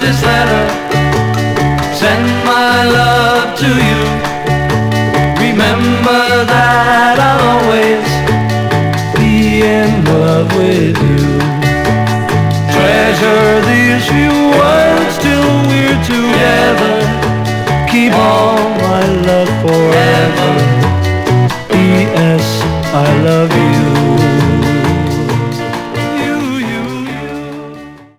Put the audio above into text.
this letter, send my love to you. Remember that I'll always be in love with you. Treasure these few words till we're together. Keep all my love forever. P.S. I love you.